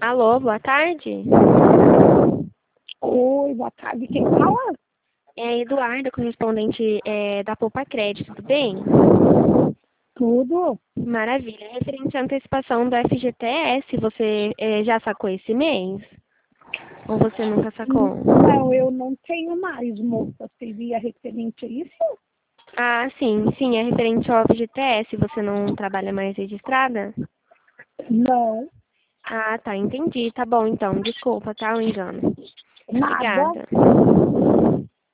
Alô, boa tarde. Oi, boa tarde. Quem fala? É a Eduarda, correspondente da Poupa Crédito, tudo bem? Tudo? Maravilha. Referente à antecipação do FGTS, você já sacou esse mês? Ou você nunca sacou? Não, eu não tenho mais, moça. Seria referente a isso? Ah, sim, sim, é referente ao FGTS. Você não trabalha mais registrada? Não, Ah, tá, entendi. Tá bom, então. Desculpa, tá, o engano. nada. Obrigada.